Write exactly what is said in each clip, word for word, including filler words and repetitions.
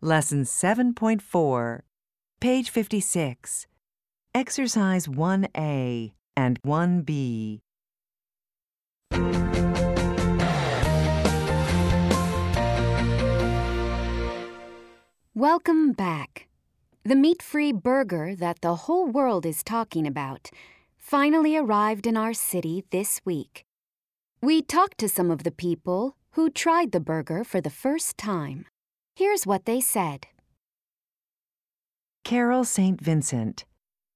Lesson seven point four, page fifty-six, Exercise one A and one B. Welcome back. The meat-free burger that the whole world is talking about finally arrived in our city this week. We talked to some of the people who tried the burger for the first time. Here's what they said. Carol Saint Vincent.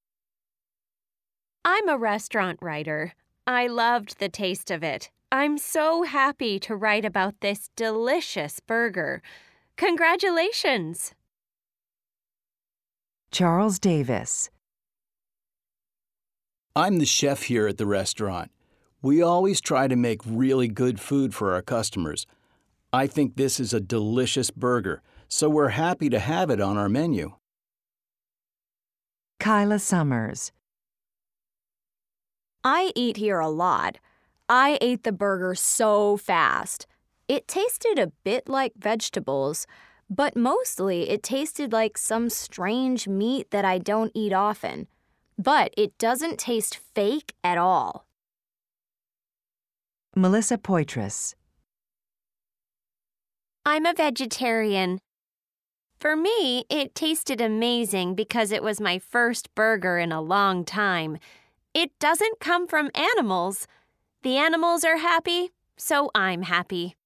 I'm a restaurant writer. I loved the taste of it. I'm so happy to write about this delicious burger. Congratulations! Charles Davis. I'm the chef here at the restaurant. We always try to make really good food for our customers. I think this is a delicious burger, so we're happy to have it on our menu. Kyla Summers. I eat here a lot. I ate the burger so fast. It tasted a bit like vegetables, but mostly it tasted like some strange meat that I don't eat often. But it doesn't taste fake at all. Melissa Poitras. I'm a vegetarian. For me, it tasted amazing because it was my first burger in a long time. It doesn't come from animals. The animals are happy, so I'm happy.